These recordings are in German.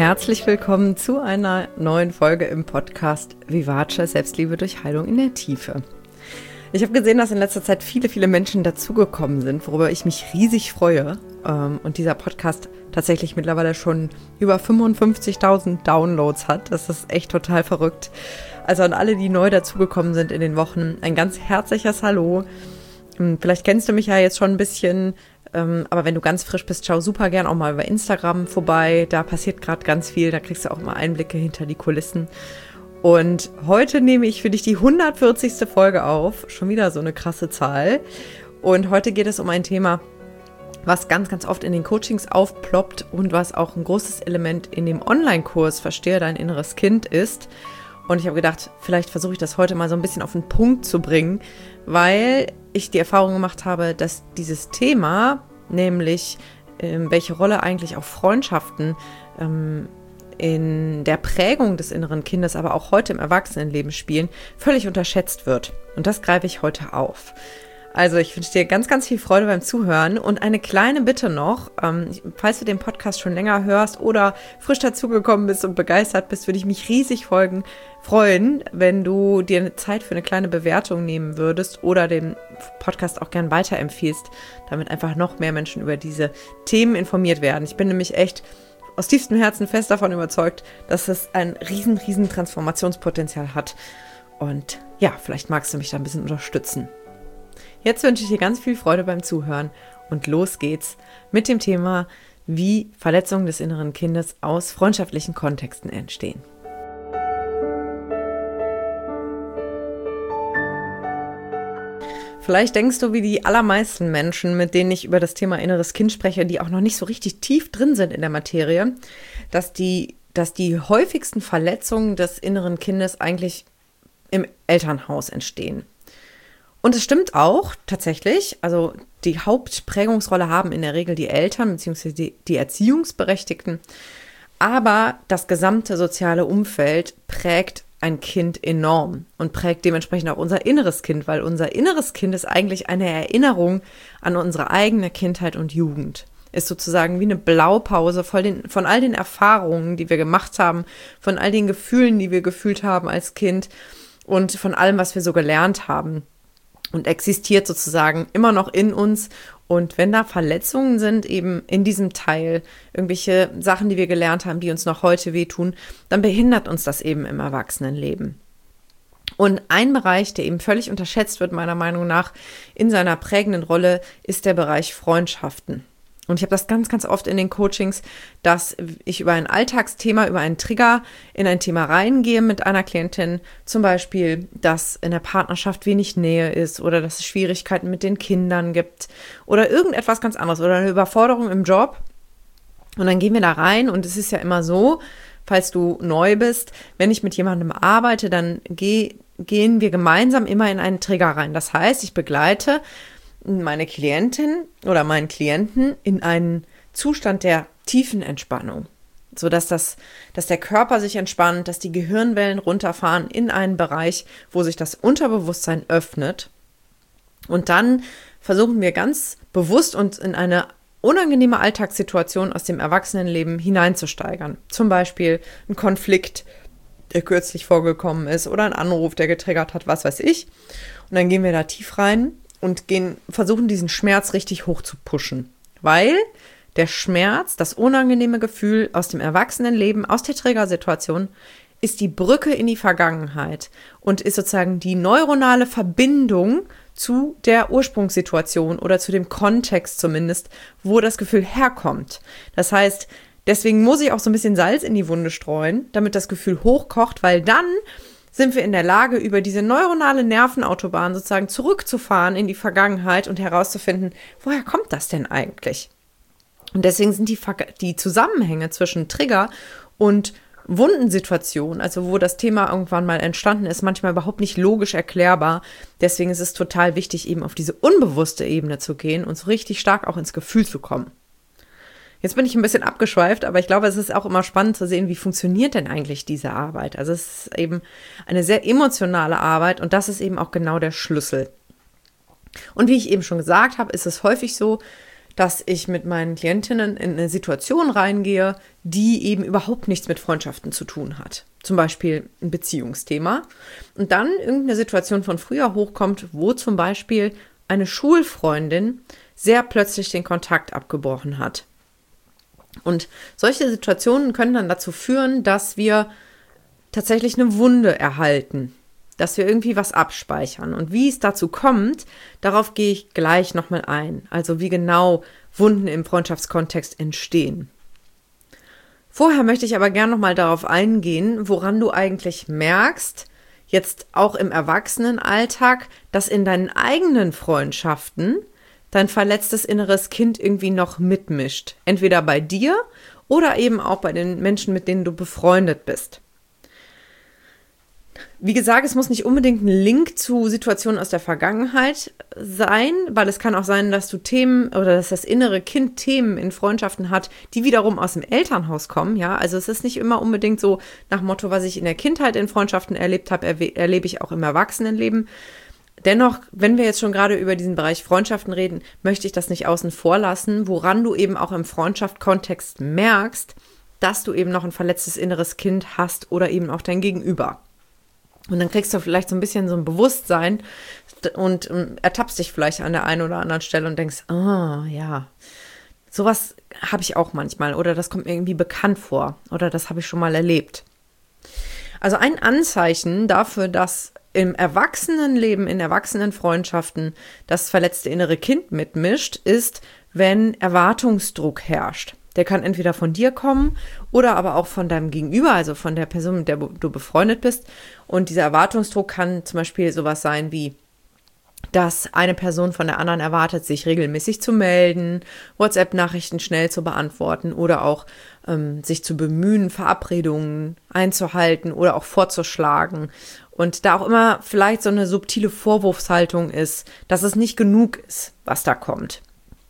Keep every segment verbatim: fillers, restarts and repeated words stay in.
herzlich willkommen zu einer neuen Folge im Podcast Vivace Selbstliebe durch Heilung in der Tiefe. Ich habe gesehen, dass in letzter Zeit viele, viele Menschen dazugekommen sind, worüber ich mich riesig freue. Und dieser Podcast tatsächlich mittlerweile schon über fünfundfünfzigtausend Downloads hat. Das ist echt total verrückt. Also an alle, die neu dazugekommen sind in den Wochen, ein ganz herzliches Hallo. Vielleicht kennst du mich ja jetzt schon ein bisschen, aber wenn du ganz frisch bist, schau super gern auch mal über Instagram vorbei. Da passiert gerade ganz viel, da kriegst du auch mal Einblicke hinter die Kulissen. Und heute nehme ich für dich die hundertvierzigste Folge auf. Schon wieder so eine krasse Zahl. Und heute geht es um ein Thema, was ganz, ganz oft in den Coachings aufploppt und was auch ein großes Element in dem Online-Kurs Verstehe dein inneres Kind ist. Und ich habe gedacht, vielleicht versuche ich das heute mal so ein bisschen auf den Punkt zu bringen, weil ich die Erfahrung gemacht habe, dass dieses Thema, nämlich ähm, welche Rolle eigentlich auch Freundschaften ähm, in der Prägung des inneren Kindes, aber auch heute im Erwachsenenleben spielen, völlig unterschätzt wird. Und das greife ich heute auf. Also ich wünsche dir ganz, ganz viel Freude beim Zuhören und eine kleine Bitte noch, ähm, falls du den Podcast schon länger hörst oder frisch dazugekommen bist und begeistert bist, würde ich mich riesig folgen, freuen, wenn du dir eine Zeit für eine kleine Bewertung nehmen würdest oder den Podcast auch gern weiterempfiehlst, damit einfach noch mehr Menschen über diese Themen informiert werden. Ich bin nämlich echt aus tiefstem Herzen fest davon überzeugt, dass es ein riesen, riesen Transformationspotenzial hat. Und ja, vielleicht magst du mich da ein bisschen unterstützen. Jetzt wünsche ich dir ganz viel Freude beim Zuhören und los geht's mit dem Thema, wie Verletzungen des inneren Kindes aus freundschaftlichen Kontexten entstehen. Vielleicht denkst du, wie die allermeisten Menschen, mit denen ich über das Thema inneres Kind spreche, die auch noch nicht so richtig tief drin sind in der Materie, dass die, dass die häufigsten Verletzungen des inneren Kindes eigentlich im Elternhaus entstehen. Und es stimmt auch tatsächlich, also die Hauptprägungsrolle haben in der Regel die Eltern bzw. die, die Erziehungsberechtigten, aber das gesamte soziale Umfeld prägt ein Kind enorm und prägt dementsprechend auch unser inneres Kind, weil unser inneres Kind ist eigentlich eine Erinnerung an unsere eigene Kindheit und Jugend. Ist sozusagen wie eine Blaupause von, den, von all den Erfahrungen, die wir gemacht haben, von all den Gefühlen, die wir gefühlt haben als Kind und von allem, was wir so gelernt haben. Und existiert sozusagen immer noch in uns. Und wenn da Verletzungen sind, eben in diesem Teil, irgendwelche Sachen, die wir gelernt haben, die uns noch heute wehtun, dann behindert uns das eben im Erwachsenenleben. Und ein Bereich, der eben völlig unterschätzt wird, meiner Meinung nach, in seiner prägenden Rolle, ist der Bereich Freundschaften. Und ich habe das ganz, ganz oft in den Coachings, dass ich über ein Alltagsthema, über einen Trigger in ein Thema reingehe mit einer Klientin. Zum Beispiel, dass in der Partnerschaft wenig Nähe ist oder dass es Schwierigkeiten mit den Kindern gibt oder irgendetwas ganz anderes oder eine Überforderung im Job. Und dann gehen wir da rein und es ist ja immer so, falls du neu bist, wenn ich mit jemandem arbeite, dann geh, gehen wir gemeinsam immer in einen Trigger rein. Das heißt, ich begleite meine Klientin oder meinen Klienten in einen Zustand der tiefen Entspannung, sodass das, dass der Körper sich entspannt, dass die Gehirnwellen runterfahren in einen Bereich, wo sich das Unterbewusstsein öffnet. Und dann versuchen wir ganz bewusst uns in eine unangenehme Alltagssituation aus dem Erwachsenenleben hineinzusteigern. Zum Beispiel ein Konflikt, der kürzlich vorgekommen ist oder ein Anruf, der getriggert hat, was weiß ich. Und dann gehen wir da tief rein und gehen, versuchen diesen Schmerz richtig hoch zu pushen, weil der Schmerz, das unangenehme Gefühl aus dem Erwachsenenleben, aus der Triggersituation, ist die Brücke in die Vergangenheit und ist sozusagen die neuronale Verbindung zu der Ursprungssituation oder zu dem Kontext zumindest, wo das Gefühl herkommt. Das heißt, deswegen muss ich auch so ein bisschen Salz in die Wunde streuen, damit das Gefühl hochkocht, weil dann sind wir in der Lage, über diese neuronale Nervenautobahn sozusagen zurückzufahren in die Vergangenheit und herauszufinden, woher kommt das denn eigentlich? Und deswegen sind die, die Zusammenhänge zwischen Trigger und Wundensituation, also wo das Thema irgendwann mal entstanden ist, manchmal überhaupt nicht logisch erklärbar. Deswegen ist es total wichtig, eben auf diese unbewusste Ebene zu gehen und so richtig stark auch ins Gefühl zu kommen. Jetzt bin ich ein bisschen abgeschweift, aber ich glaube, es ist auch immer spannend zu sehen, wie funktioniert denn eigentlich diese Arbeit. Also es ist eben eine sehr emotionale Arbeit und das ist eben auch genau der Schlüssel. Und wie ich eben schon gesagt habe, ist es häufig so, dass ich mit meinen Klientinnen in eine Situation reingehe, die eben überhaupt nichts mit Freundschaften zu tun hat. Zum Beispiel ein Beziehungsthema. Und dann irgendeine Situation von früher hochkommt, wo zum Beispiel eine Schulfreundin sehr plötzlich den Kontakt abgebrochen hat. Und solche Situationen können dann dazu führen, dass wir tatsächlich eine Wunde erhalten, dass wir irgendwie was abspeichern. Und wie es dazu kommt, darauf gehe ich gleich nochmal ein. Also wie genau Wunden im Freundschaftskontext entstehen. Vorher möchte ich aber gerne nochmal darauf eingehen, woran du eigentlich merkst, jetzt auch im Erwachsenenalltag, dass in deinen eigenen Freundschaften dein verletztes inneres Kind irgendwie noch mitmischt. Entweder bei dir oder eben auch bei den Menschen, mit denen du befreundet bist. Wie gesagt, es muss nicht unbedingt ein Link zu Situationen aus der Vergangenheit sein, weil es kann auch sein, dass du Themen oder dass das innere Kind Themen in Freundschaften hat, die wiederum aus dem Elternhaus kommen. Ja, also es ist nicht immer unbedingt so nach Motto, was ich in der Kindheit in Freundschaften erlebt habe, erwe- erlebe ich auch im Erwachsenenleben. Dennoch, wenn wir jetzt schon gerade über diesen Bereich Freundschaften reden, möchte ich das nicht außen vor lassen, woran du eben auch im Freundschaftskontext merkst, dass du eben noch ein verletztes inneres Kind hast oder eben auch dein Gegenüber. Und dann kriegst du vielleicht so ein bisschen so ein Bewusstsein und ähm, ertappst dich vielleicht an der einen oder anderen Stelle und denkst, ah, ja, sowas habe ich auch manchmal oder das kommt mir irgendwie bekannt vor oder das habe ich schon mal erlebt. Also ein Anzeichen dafür, dass im Erwachsenenleben, in Erwachsenenfreundschaften das verletzte innere Kind mitmischt, ist, wenn Erwartungsdruck herrscht. Der kann entweder von dir kommen oder aber auch von deinem Gegenüber, also von der Person, mit der du befreundet bist. Und dieser Erwartungsdruck kann zum Beispiel sowas sein wie, dass eine Person von der anderen erwartet, sich regelmäßig zu melden, WhatsApp-Nachrichten schnell zu beantworten oder auch ähm, sich zu bemühen, Verabredungen einzuhalten oder auch vorzuschlagen. Und da auch immer vielleicht so eine subtile Vorwurfshaltung ist, dass es nicht genug ist, was da kommt.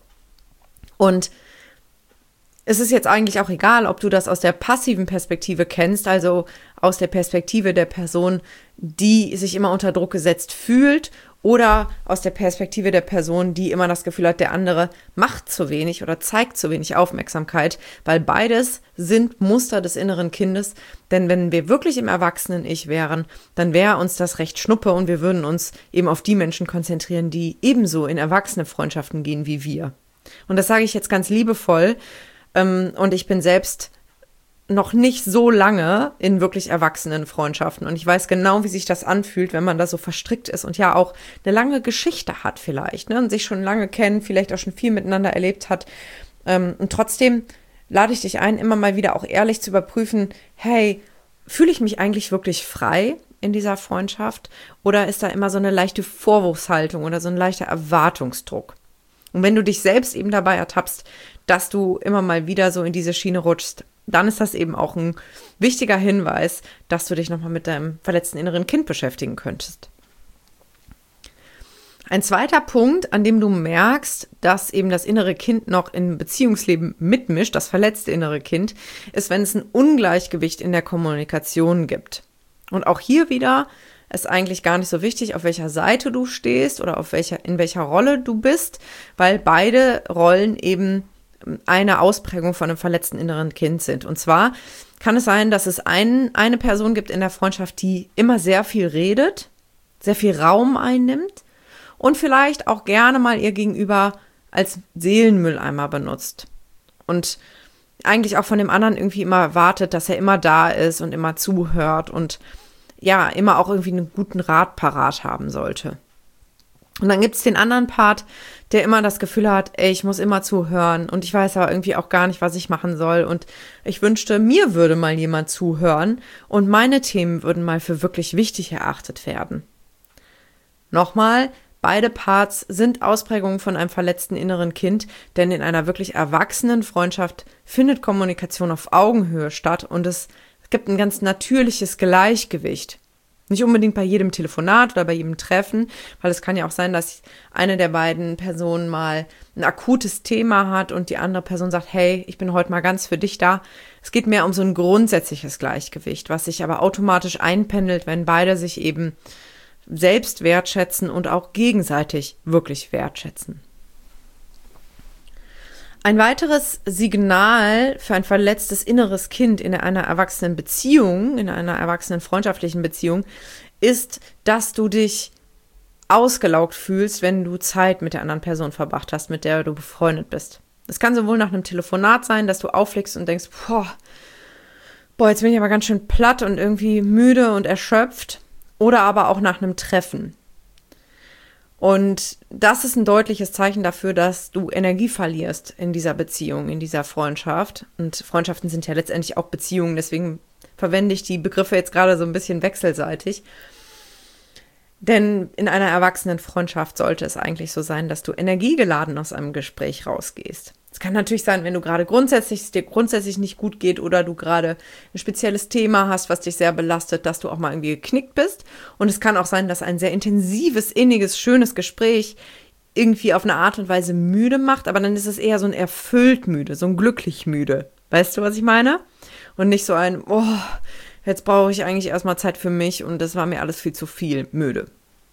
Und es ist jetzt eigentlich auch egal, ob du das aus der passiven Perspektive kennst, also aus der Perspektive der Person, die sich immer unter Druck gesetzt fühlt, oder aus der Perspektive der Person, die immer das Gefühl hat, der andere macht zu wenig oder zeigt zu wenig Aufmerksamkeit, weil beides sind Muster des inneren Kindes, denn wenn wir wirklich im Erwachsenen-Ich wären, dann wäre uns das recht schnuppe und wir würden uns eben auf die Menschen konzentrieren, die ebenso in erwachsene Freundschaften gehen wie wir. Und das sage ich jetzt ganz liebevoll, ähm, und ich bin selbst noch nicht so lange in wirklich erwachsenen Freundschaften. Und ich weiß genau, wie sich das anfühlt, wenn man da so verstrickt ist und ja auch eine lange Geschichte hat vielleicht, ne, und sich schon lange kennt, vielleicht auch schon viel miteinander erlebt hat. Ähm, und trotzdem lade ich dich ein, immer mal wieder auch ehrlich zu überprüfen, hey, fühle ich mich eigentlich wirklich frei in dieser Freundschaft? Oder ist da immer so eine leichte Vorwurfshaltung oder so ein leichter Erwartungsdruck? Und wenn du dich selbst eben dabei ertappst, dass du immer mal wieder so in diese Schiene rutschst, dann ist das eben auch ein wichtiger Hinweis, dass du dich nochmal mit deinem verletzten inneren Kind beschäftigen könntest. Ein zweiter Punkt, an dem du merkst, dass eben das innere Kind noch im Beziehungsleben mitmischt, das verletzte innere Kind, ist, wenn es ein Ungleichgewicht in der Kommunikation gibt. Und auch hier wieder ist eigentlich gar nicht so wichtig, auf welcher Seite du stehst oder auf welcher, in welcher Rolle du bist, weil beide Rollen eben eine Ausprägung von einem verletzten inneren Kind sind. Und zwar kann es sein, dass es ein, eine Person gibt in der Freundschaft, die immer sehr viel redet, sehr viel Raum einnimmt und vielleicht auch gerne mal ihr Gegenüber als Seelenmülleimer benutzt. Und eigentlich auch von dem anderen irgendwie immer erwartet, dass er immer da ist und immer zuhört und ja, immer auch irgendwie einen guten Rat parat haben sollte. Und dann gibt es den anderen Part, der immer das Gefühl hat, ey, ich muss immer zuhören und ich weiß aber irgendwie auch gar nicht, was ich machen soll und ich wünschte, mir würde mal jemand zuhören und meine Themen würden mal für wirklich wichtig erachtet werden. Nochmal, beide Parts sind Ausprägungen von einem verletzten inneren Kind, denn in einer wirklich erwachsenen Freundschaft findet Kommunikation auf Augenhöhe statt und es gibt ein ganz natürliches Gleichgewicht. Nicht unbedingt bei jedem Telefonat oder bei jedem Treffen, weil es kann ja auch sein, dass eine der beiden Personen mal ein akutes Thema hat und die andere Person sagt, hey, ich bin heute mal ganz für dich da. Es geht mehr um so ein grundsätzliches Gleichgewicht, was sich aber automatisch einpendelt, wenn beide sich eben selbst wertschätzen und auch gegenseitig wirklich wertschätzen. Ein weiteres Signal für ein verletztes inneres Kind in einer erwachsenen Beziehung, in einer erwachsenen freundschaftlichen Beziehung, ist, dass du dich ausgelaugt fühlst, wenn du Zeit mit der anderen Person verbracht hast, mit der du befreundet bist. Es kann sowohl nach einem Telefonat sein, dass du auflegst und denkst, boah, boah, jetzt bin ich aber ganz schön platt und irgendwie müde und erschöpft, oder aber auch nach einem Treffen. Und das ist ein deutliches Zeichen dafür, dass du Energie verlierst in dieser Beziehung, in dieser Freundschaft. Und Freundschaften sind ja letztendlich auch Beziehungen, deswegen verwende ich die Begriffe jetzt gerade so ein bisschen wechselseitig. Denn in einer erwachsenen Freundschaft sollte es eigentlich so sein, dass du energiegeladen aus einem Gespräch rausgehst. Es kann natürlich sein, wenn du gerade grundsätzlich, es dir grundsätzlich nicht gut geht oder du gerade ein spezielles Thema hast, was dich sehr belastet, dass du auch mal irgendwie geknickt bist. Und es kann auch sein, dass ein sehr intensives, inniges, schönes Gespräch irgendwie auf eine Art und Weise müde macht, aber dann ist es eher so ein erfüllt müde, so ein glücklich müde. Weißt du, was ich meine? Und nicht so ein, oh, jetzt brauche ich eigentlich erstmal Zeit für mich und das war mir alles viel zu viel, müde.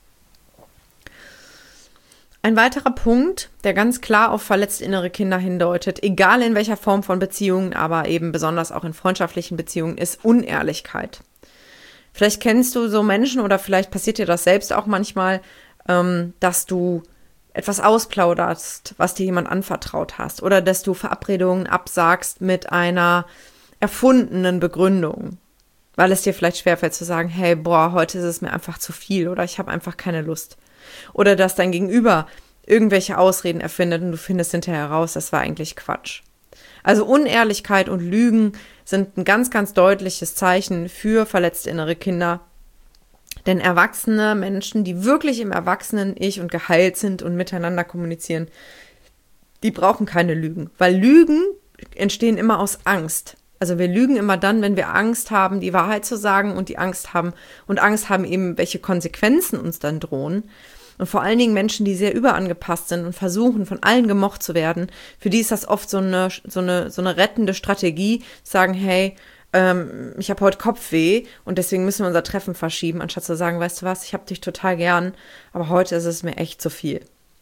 Ein weiterer Punkt, der ganz klar auf verletzte innere Kinder hindeutet, egal in welcher Form von Beziehungen, aber eben besonders auch in freundschaftlichen Beziehungen, ist Unehrlichkeit. Vielleicht kennst du so Menschen oder vielleicht passiert dir das selbst auch manchmal, ähm, dass du etwas ausplauderst, was dir jemand anvertraut hast, oder dass du Verabredungen absagst mit einer erfundenen Begründung, weil es dir vielleicht schwerfällt zu sagen, hey, boah, heute ist es mir einfach zu viel oder ich habe einfach keine Lust. Oder dass dein Gegenüber irgendwelche Ausreden erfindet und du findest hinterher raus, das war eigentlich Quatsch. Also Unehrlichkeit und Lügen sind ein ganz, ganz deutliches Zeichen für verletzte innere Kinder. Denn erwachsene Menschen, die wirklich im Erwachsenen-Ich und geheilt sind und miteinander kommunizieren, die brauchen keine Lügen. Weil Lügen entstehen immer aus Angst. Also wir lügen immer dann, wenn wir Angst haben, die Wahrheit zu sagen und die Angst haben und Angst haben eben, welche Konsequenzen uns dann drohen. Und vor allen Dingen Menschen, die sehr überangepasst sind und versuchen, von allen gemocht zu werden, für die ist das oft so eine, so eine, so eine rettende Strategie, sagen, hey, ähm, ich habe heute Kopfweh und deswegen müssen wir unser Treffen verschieben, anstatt zu sagen, weißt du was, ich habe dich total gern, aber heute ist es mir echt zu viel.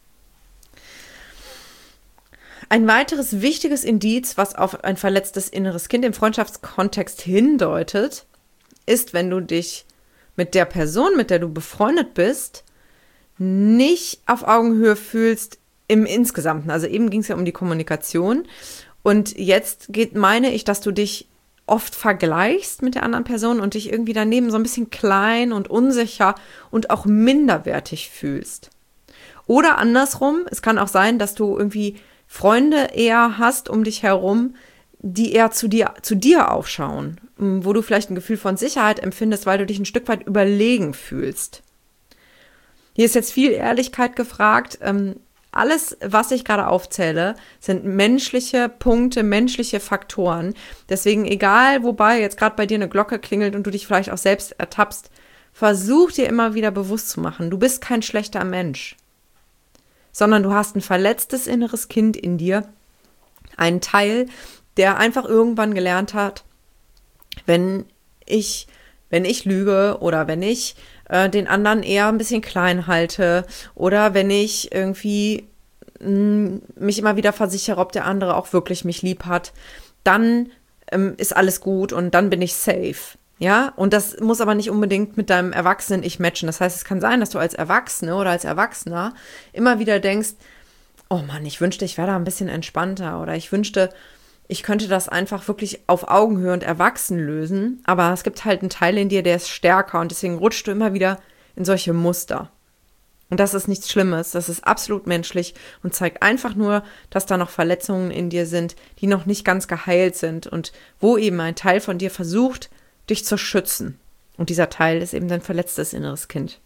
Ein weiteres wichtiges Indiz, was auf ein verletztes inneres Kind im Freundschaftskontext hindeutet, ist, wenn du dich mit der Person, mit der du befreundet bist, nicht auf Augenhöhe fühlst im Insgesamten. Also eben ging es ja um die Kommunikation. Und jetzt geht, meine ich, dass du dich oft vergleichst mit der anderen Person und dich irgendwie daneben so ein bisschen klein und unsicher und auch minderwertig fühlst. Oder andersrum, es kann auch sein, dass du irgendwie Freunde eher hast um dich herum, die eher zu dir, zu dir aufschauen, wo du vielleicht ein Gefühl von Sicherheit empfindest, weil du dich ein Stück weit überlegen fühlst. Hier ist jetzt viel Ehrlichkeit gefragt. Ähm, alles, was ich gerade aufzähle, sind menschliche Punkte, menschliche Faktoren. Deswegen, egal, wobei jetzt gerade bei dir eine Glocke klingelt und du dich vielleicht auch selbst ertappst, versuch dir immer wieder bewusst zu machen, du bist kein schlechter Mensch, sondern du hast ein verletztes inneres Kind in dir, einen Teil, der einfach irgendwann gelernt hat, wenn ich, wenn ich lüge oder wenn ich äh, den anderen eher ein bisschen klein halte oder wenn ich irgendwie mh, mich immer wieder versichere, ob der andere auch wirklich mich lieb hat, dann ähm, ist alles gut und dann bin ich safe. Ja, und das muss aber nicht unbedingt mit deinem Erwachsenen-Ich matchen. Das heißt, es kann sein, dass du als Erwachsene oder als Erwachsener immer wieder denkst, oh Mann, ich wünschte, ich wäre da ein bisschen entspannter oder ich wünschte, ich könnte das einfach wirklich auf Augenhöhe und erwachsen lösen. Aber es gibt halt einen Teil in dir, der ist stärker und deswegen rutschst du immer wieder in solche Muster. Und das ist nichts Schlimmes, das ist absolut menschlich und zeigt einfach nur, dass da noch Verletzungen in dir sind, die noch nicht ganz geheilt sind und wo eben ein Teil von dir versucht, dich zu schützen. Und dieser Teil ist eben dein verletztes inneres Kind.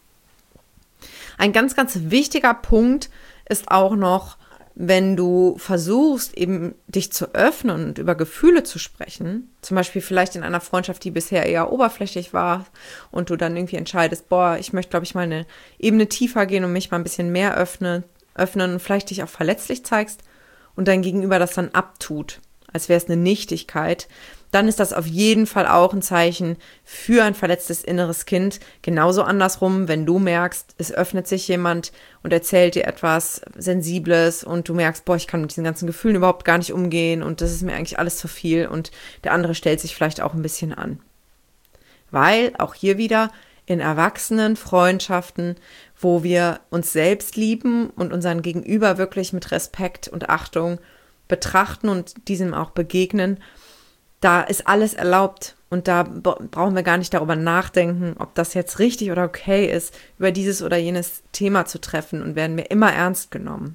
Ein ganz, ganz wichtiger Punkt ist auch noch, wenn du versuchst, eben dich zu öffnen und über Gefühle zu sprechen, zum Beispiel vielleicht in einer Freundschaft, die bisher eher oberflächlich war und du dann irgendwie entscheidest, boah, ich möchte, glaube ich, mal eine Ebene tiefer gehen und mich mal ein bisschen mehr öffnen, öffnen und vielleicht dich auch verletzlich zeigst und dein Gegenüber das dann abtut als wäre es eine Nichtigkeit, dann ist das auf jeden Fall auch ein Zeichen für ein verletztes inneres Kind. Genauso andersrum, wenn du merkst, es öffnet sich jemand und erzählt dir etwas Sensibles und du merkst, boah, ich kann mit diesen ganzen Gefühlen überhaupt gar nicht umgehen und das ist mir eigentlich alles zu viel und der andere stellt sich vielleicht auch ein bisschen an. Weil auch hier wieder in erwachsenen Freundschaften, wo wir uns selbst lieben und unseren Gegenüber wirklich mit Respekt und Achtung betrachten und diesem auch begegnen, da ist alles erlaubt und da brauchen wir gar nicht darüber nachdenken, ob das jetzt richtig oder okay ist, über dieses oder jenes Thema zu treffen und werden wir immer ernst genommen.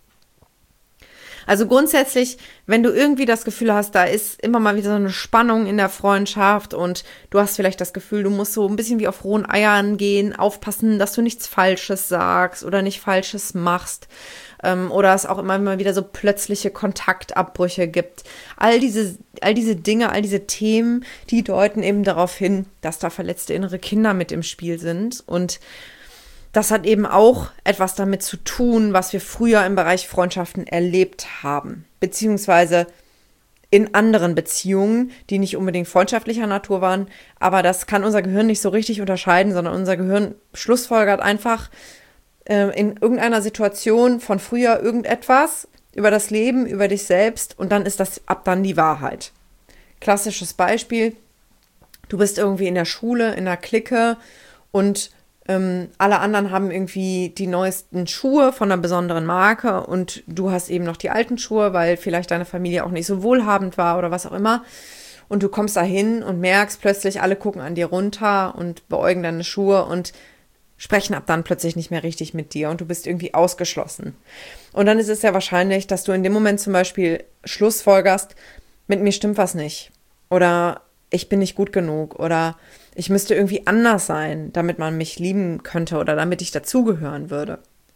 Also grundsätzlich, wenn du irgendwie das Gefühl hast, da ist immer mal wieder so eine Spannung in der Freundschaft und du hast vielleicht das Gefühl, du musst so ein bisschen wie auf rohen Eiern gehen, aufpassen, dass du nichts Falsches sagst oder nicht Falsches machst ähm, oder es auch immer mal wieder so plötzliche Kontaktabbrüche gibt. All diese, all diese Dinge, all diese Themen, die deuten eben darauf hin, dass da verletzte innere Kinder mit im Spiel sind und das hat eben auch etwas damit zu tun, was wir früher im Bereich Freundschaften erlebt haben, beziehungsweise in anderen Beziehungen, die nicht unbedingt freundschaftlicher Natur waren, aber das kann unser Gehirn nicht so richtig unterscheiden, sondern unser Gehirn schlussfolgert einfach äh, in irgendeiner Situation von früher irgendetwas über das Leben, über dich selbst und dann ist das ab dann die Wahrheit. Klassisches Beispiel, du bist irgendwie in der Schule, in der Clique und Ähm, alle anderen haben irgendwie die neuesten Schuhe von einer besonderen Marke und du hast eben noch die alten Schuhe, weil vielleicht deine Familie auch nicht so wohlhabend war oder was auch immer. Und du kommst da hin und merkst plötzlich, alle gucken an dir runter und beäugen deine Schuhe und sprechen ab dann plötzlich nicht mehr richtig mit dir und du bist irgendwie ausgeschlossen. Und dann ist es ja wahrscheinlich, dass du in dem Moment zum Beispiel schlussfolgerst, mit mir stimmt was nicht oder ich bin nicht gut genug oder ich müsste irgendwie anders sein, damit man mich lieben könnte oder damit ich dazugehören würde.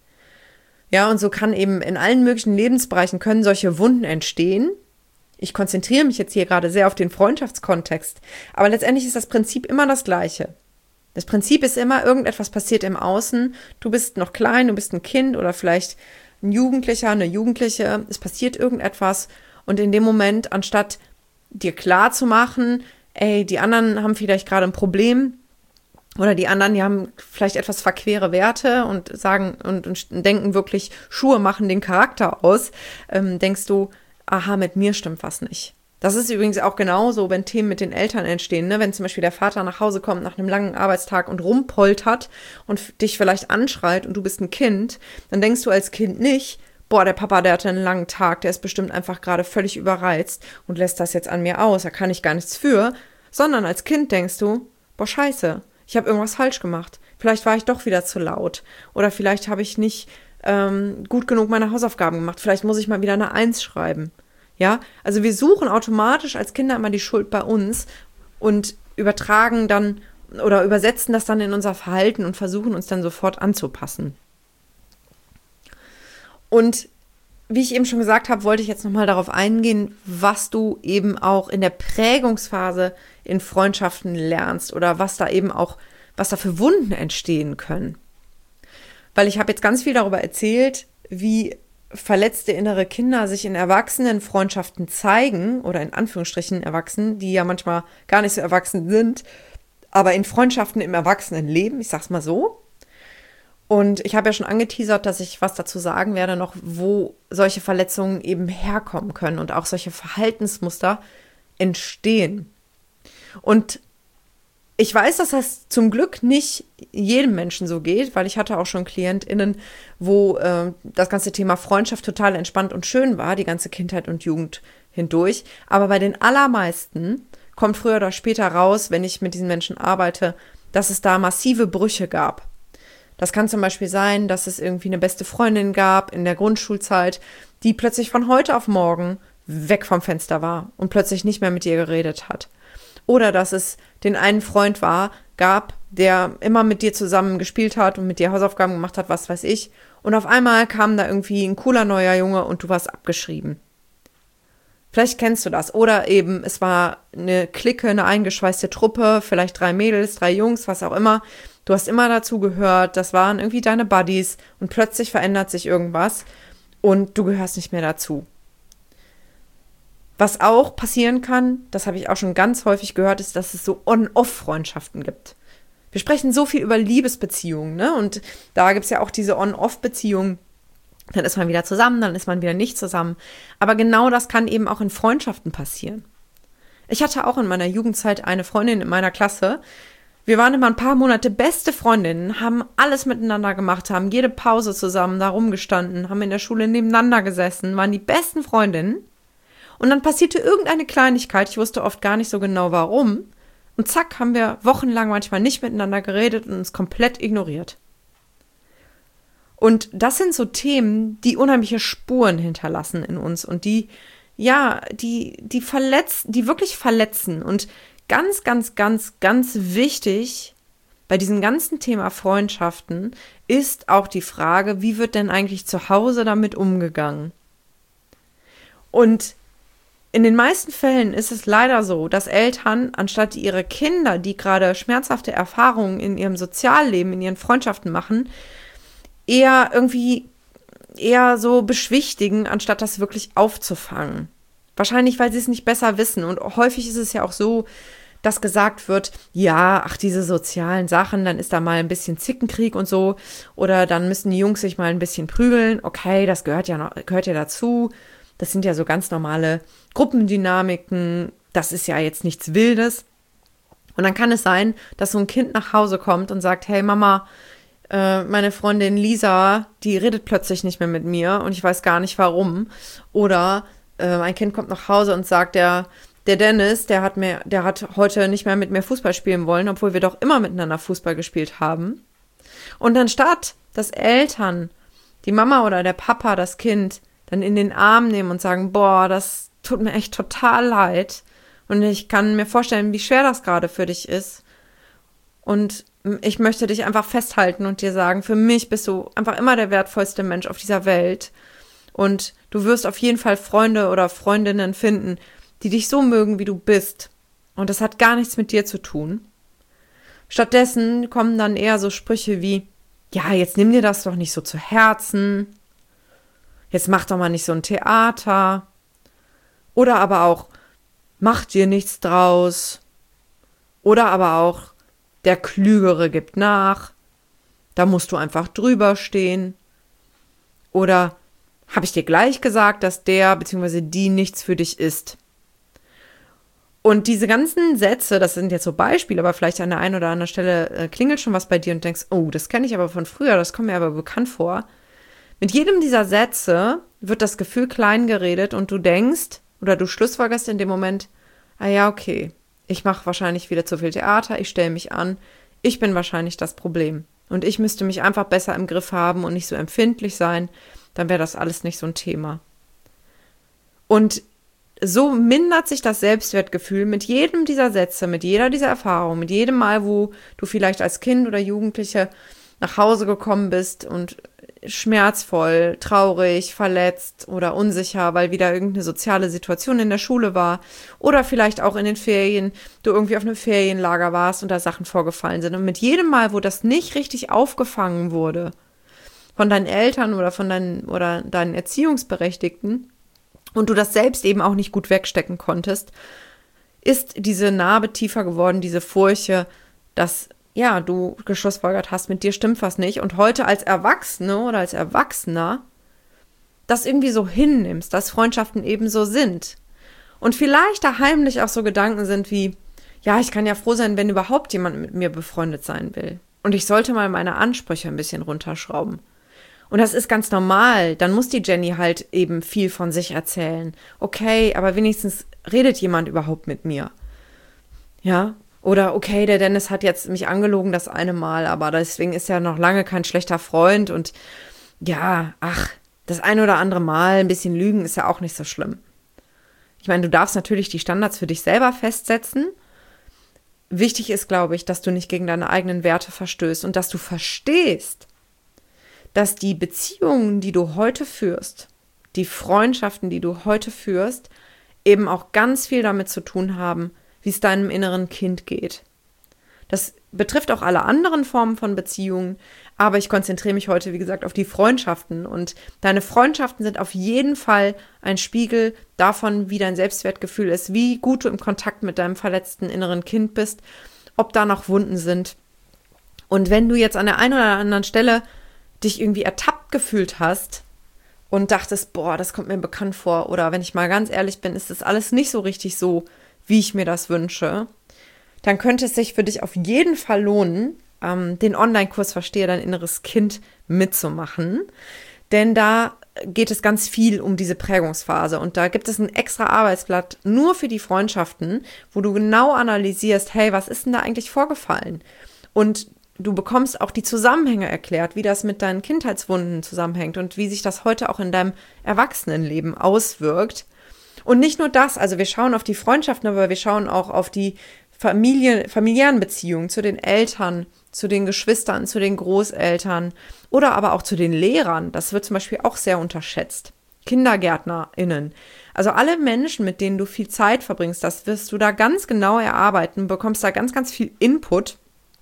Ja, und so kann eben in allen möglichen Lebensbereichen können solche Wunden entstehen. Ich konzentriere mich jetzt hier gerade sehr auf den Freundschaftskontext, aber letztendlich ist das Prinzip immer das Gleiche. Das Prinzip ist immer, irgendetwas passiert im Außen, du bist noch klein, du bist ein Kind oder vielleicht ein Jugendlicher, eine Jugendliche, es passiert irgendetwas und in dem Moment, anstatt dir klar zu machen, ey, die anderen haben vielleicht gerade ein Problem oder die anderen, die haben vielleicht etwas verquere Werte und sagen und, und denken wirklich, Schuhe machen den Charakter aus, ähm, denkst du, aha, mit mir stimmt was nicht. Das ist übrigens auch genauso, wenn Themen mit den Eltern entstehen, ne? Wenn zum Beispiel der Vater nach Hause kommt nach einem langen Arbeitstag und rumpoltert und dich vielleicht anschreit und du bist ein Kind, dann denkst du als Kind nicht, boah, der Papa, der hatte einen langen Tag, der ist bestimmt einfach gerade völlig überreizt und lässt das jetzt an mir aus, da kann ich gar nichts für, sondern als Kind denkst du, boah, scheiße, ich habe irgendwas falsch gemacht, vielleicht war ich doch wieder zu laut oder vielleicht habe ich nicht ähm, gut genug meine Hausaufgaben gemacht, vielleicht muss ich mal wieder eine Eins schreiben, ja, also wir suchen automatisch als Kinder immer die Schuld bei uns und übertragen dann oder übersetzen das dann in unser Verhalten und versuchen uns dann sofort anzupassen. Und wie ich eben schon gesagt habe, wollte ich jetzt nochmal darauf eingehen, was du eben auch in der Prägungsphase in Freundschaften lernst oder was da eben auch, was da für Wunden entstehen können. Weil ich habe jetzt ganz viel darüber erzählt, wie verletzte innere Kinder sich in Erwachsenenfreundschaften zeigen oder in Anführungsstrichen Erwachsenen, die ja manchmal gar nicht so erwachsen sind, aber in Freundschaften im Erwachsenenleben, ich sag's mal so. Und ich habe ja schon angeteasert, dass ich was dazu sagen werde, noch wo solche Verletzungen eben herkommen können und auch solche Verhaltensmuster entstehen. Und ich weiß, dass das zum Glück nicht jedem Menschen so geht, weil ich hatte auch schon KlientInnen, wo äh, das ganze Thema Freundschaft total entspannt und schön war, die ganze Kindheit und Jugend hindurch. Aber bei den allermeisten kommt früher oder später raus, wenn ich mit diesen Menschen arbeite, dass es da massive Brüche gab. Das kann zum Beispiel sein, dass es irgendwie eine beste Freundin gab in der Grundschulzeit, die plötzlich von heute auf morgen weg vom Fenster war und plötzlich nicht mehr mit dir geredet hat. Oder dass es den einen Freund war, gab, der immer mit dir zusammen gespielt hat und mit dir Hausaufgaben gemacht hat, was weiß ich. Und auf einmal kam da irgendwie ein cooler neuer Junge und du warst abgeschrieben. Vielleicht kennst du das. Oder eben, es war eine Clique, eine eingeschweißte Truppe, vielleicht drei Mädels, drei Jungs, was auch immer. Du hast immer dazu gehört, das waren irgendwie deine Buddies und plötzlich verändert sich irgendwas und du gehörst nicht mehr dazu. Was auch passieren kann, das habe ich auch schon ganz häufig gehört, ist, dass es so On-Off-Freundschaften gibt. Wir sprechen so viel über Liebesbeziehungen, ne? Und da gibt es ja auch diese On-Off-Beziehungen. Dann ist man wieder zusammen, dann ist man wieder nicht zusammen. Aber genau das kann eben auch in Freundschaften passieren. Ich hatte auch in meiner Jugendzeit eine Freundin in meiner Klasse. Wir waren immer ein paar Monate beste Freundinnen, haben alles miteinander gemacht, haben jede Pause zusammen da rumgestanden, haben in der Schule nebeneinander gesessen, waren die besten Freundinnen. Und dann passierte irgendeine Kleinigkeit, ich wusste oft gar nicht so genau warum. Und zack, haben wir wochenlang manchmal nicht miteinander geredet und uns komplett ignoriert. Und das sind so Themen, die unheimliche Spuren hinterlassen in uns und die, ja, die, die verletzen, die wirklich verletzen. Und ganz, ganz, ganz, ganz wichtig bei diesem ganzen Thema Freundschaften ist auch die Frage, wie wird denn eigentlich zu Hause damit umgegangen? Und in den meisten Fällen ist es leider so, dass Eltern, anstatt ihre Kinder, die gerade schmerzhafte Erfahrungen in ihrem Sozialleben, in ihren Freundschaften machen, eher irgendwie eher so beschwichtigen, anstatt das wirklich aufzufangen. Wahrscheinlich, weil sie es nicht besser wissen. Und häufig ist es ja auch so, dass gesagt wird, ja, ach, diese sozialen Sachen, dann ist da mal ein bisschen Zickenkrieg und so. Oder dann müssen die Jungs sich mal ein bisschen prügeln. Okay, das gehört ja noch, gehört ja dazu. Das sind ja so ganz normale Gruppendynamiken. Das ist ja jetzt nichts Wildes. Und dann kann es sein, dass so ein Kind nach Hause kommt und sagt, hey Mama, äh, meine Freundin Lisa, die redet plötzlich nicht mehr mit mir und ich weiß gar nicht warum. Oder äh, ein Kind kommt nach Hause und sagt, der, der Dennis, der hat mir, der hat heute nicht mehr mit mir Fußball spielen wollen, obwohl wir doch immer miteinander Fußball gespielt haben. Und anstatt, dass Eltern, die Mama oder der Papa, das Kind dann in den Arm nehmen und sagen, boah, das tut mir echt total leid und ich kann mir vorstellen, wie schwer das gerade für dich ist und ich möchte dich einfach festhalten und dir sagen, für mich bist du einfach immer der wertvollste Mensch auf dieser Welt und du wirst auf jeden Fall Freunde oder Freundinnen finden, die dich so mögen, wie du bist und das hat gar nichts mit dir zu tun. Stattdessen kommen dann eher so Sprüche wie, ja, jetzt nimm dir das doch nicht so zu Herzen, jetzt mach doch mal nicht so ein Theater. Oder aber auch, mach dir nichts draus. Oder aber auch, der Klügere gibt nach. Da musst du einfach drüber stehen. Oder, habe ich dir gleich gesagt, dass der bzw. die nichts für dich ist. Und diese ganzen Sätze, das sind jetzt so Beispiele, aber vielleicht an der einen oder anderen Stelle äh, klingelt schon was bei dir und denkst, oh, das kenne ich aber von früher, das kommt mir aber bekannt vor. Mit jedem dieser Sätze wird das Gefühl klein geredet und du denkst oder du schlussfolgerst in dem Moment, ah ja, okay, ich mache wahrscheinlich wieder zu viel Theater, ich stelle mich an, ich bin wahrscheinlich das Problem und ich müsste mich einfach besser im Griff haben und nicht so empfindlich sein, dann wäre das alles nicht so ein Thema. Und so mindert sich das Selbstwertgefühl mit jedem dieser Sätze, mit jeder dieser Erfahrung, mit jedem Mal, wo du vielleicht als Kind oder Jugendliche nach Hause gekommen bist und schmerzvoll, traurig, verletzt oder unsicher, weil wieder irgendeine soziale Situation in der Schule war oder vielleicht auch in den Ferien, du irgendwie auf einem Ferienlager warst und da Sachen vorgefallen sind. Und mit jedem Mal, wo das nicht richtig aufgefangen wurde von deinen Eltern oder von deinen oder deinen Erziehungsberechtigten und du das selbst eben auch nicht gut wegstecken konntest, ist diese Narbe tiefer geworden, diese Furche, dass ja, du geschlussfolgert hast, mit dir stimmt was nicht und heute als Erwachsene oder als Erwachsener das irgendwie so hinnimmst, dass Freundschaften eben so sind. Und vielleicht da heimlich auch so Gedanken sind wie, ja, ich kann ja froh sein, wenn überhaupt jemand mit mir befreundet sein will. Und ich sollte mal meine Ansprüche ein bisschen runterschrauben. Und das ist ganz normal. Dann muss die Jenny halt eben viel von sich erzählen. Okay, aber wenigstens redet jemand überhaupt mit mir. Ja, oder okay, der Dennis hat jetzt mich angelogen das eine Mal, aber deswegen ist er noch lange kein schlechter Freund und ja, ach, das ein oder andere Mal ein bisschen lügen ist ja auch nicht so schlimm. Ich meine, du darfst natürlich die Standards für dich selber festsetzen. Wichtig ist, glaube ich, dass du nicht gegen deine eigenen Werte verstößt und dass du verstehst, dass die Beziehungen, die du heute führst, die Freundschaften, die du heute führst, eben auch ganz viel damit zu tun haben, wie es deinem inneren Kind geht. Das betrifft auch alle anderen Formen von Beziehungen, aber ich konzentriere mich heute, wie gesagt, auf die Freundschaften. Und deine Freundschaften sind auf jeden Fall ein Spiegel davon, wie dein Selbstwertgefühl ist, wie gut du im Kontakt mit deinem verletzten inneren Kind bist, ob da noch Wunden sind. Und wenn du jetzt an der einen oder anderen Stelle dich irgendwie ertappt gefühlt hast und dachtest, boah, das kommt mir bekannt vor, oder wenn ich mal ganz ehrlich bin, ist das alles nicht so richtig so, wie ich mir das wünsche, dann könnte es sich für dich auf jeden Fall lohnen, ähm, den Online-Kurs Verstehe dein inneres Kind mitzumachen. Denn da geht es ganz viel um diese Prägungsphase. Und da gibt es ein extra Arbeitsblatt nur für die Freundschaften, wo du genau analysierst, hey, was ist denn da eigentlich vorgefallen? Und du bekommst auch die Zusammenhänge erklärt, wie das mit deinen Kindheitswunden zusammenhängt und wie sich das heute auch in deinem Erwachsenenleben auswirkt. Und nicht nur das, also wir schauen auf die Freundschaften, aber wir schauen auch auf die Familie, familiären Beziehungen zu den Eltern, zu den Geschwistern, zu den Großeltern oder aber auch zu den Lehrern. Das wird zum Beispiel auch sehr unterschätzt. KindergärtnerInnen. Also alle Menschen, mit denen du viel Zeit verbringst, das wirst du da ganz genau erarbeiten, bekommst da ganz, ganz viel Input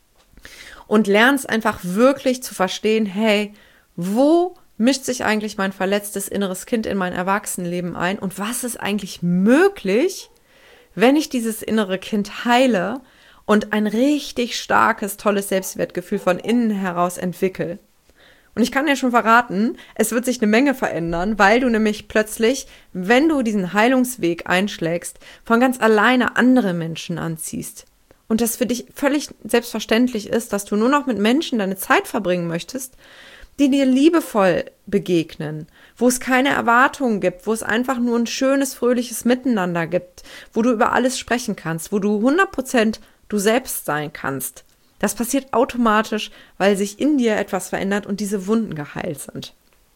und lernst einfach wirklich zu verstehen, hey, wo mischt sich eigentlich mein verletztes inneres Kind in mein Erwachsenenleben ein und was ist eigentlich möglich, wenn ich dieses innere Kind heile und ein richtig starkes, tolles Selbstwertgefühl von innen heraus entwickle. Und ich kann dir schon verraten, es wird sich eine Menge verändern, weil du nämlich plötzlich, wenn du diesen Heilungsweg einschlägst, von ganz alleine andere Menschen anziehst. Und das für dich völlig selbstverständlich ist, dass du nur noch mit Menschen deine Zeit verbringen möchtest, die dir liebevoll begegnen, wo es keine Erwartungen gibt, wo es einfach nur ein schönes, fröhliches Miteinander gibt, wo du über alles sprechen kannst, wo du hundert Prozent du selbst sein kannst. Das passiert automatisch, weil sich in dir etwas verändert und diese Wunden geheilt sind.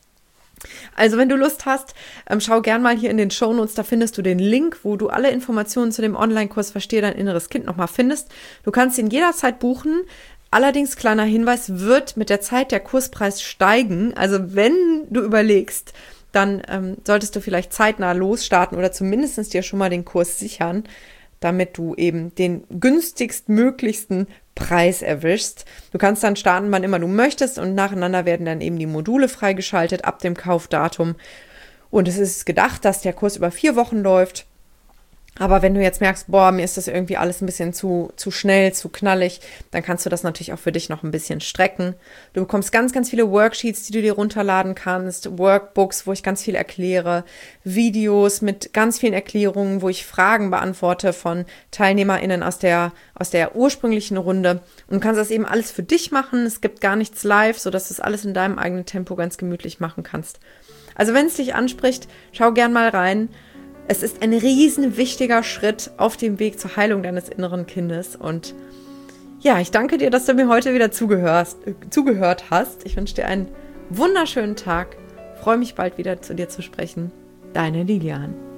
Also wenn du Lust hast, ähm, schau gern mal hier in den Shownotes, da findest du den Link, wo du alle Informationen zu dem Online-Kurs Verstehe dein inneres Kind nochmal findest. Du kannst ihn jederzeit buchen. Allerdings, kleiner Hinweis, wird mit der Zeit der Kurspreis steigen. Also wenn du überlegst, dann ähm, solltest du vielleicht zeitnah losstarten oder zumindest dir schon mal den Kurs sichern, damit du eben den günstigstmöglichsten Preis erwischst. Du kannst dann starten, wann immer du möchtest und nacheinander werden dann eben die Module freigeschaltet ab dem Kaufdatum. Und es ist gedacht, dass der Kurs über vier Wochen läuft. Aber wenn du jetzt merkst, boah, mir ist das irgendwie alles ein bisschen zu, zu schnell, zu knallig, dann kannst du das natürlich auch für dich noch ein bisschen strecken. Du bekommst ganz, ganz viele Worksheets, die du dir runterladen kannst, Workbooks, wo ich ganz viel erkläre, Videos mit ganz vielen Erklärungen, wo ich Fragen beantworte von TeilnehmerInnen aus der, aus der ursprünglichen Runde. Und du kannst das eben alles für dich machen. Es gibt gar nichts live, sodass du das alles in deinem eigenen Tempo ganz gemütlich machen kannst. Also wenn es dich anspricht, schau gern mal rein. Es ist ein riesen wichtiger Schritt auf dem Weg zur Heilung deines inneren Kindes. Und ja, ich danke dir, dass du mir heute wieder zugehörst, äh, zugehört hast. Ich wünsche dir einen wunderschönen Tag. Freue mich bald wieder zu dir zu sprechen. Deine Lilian.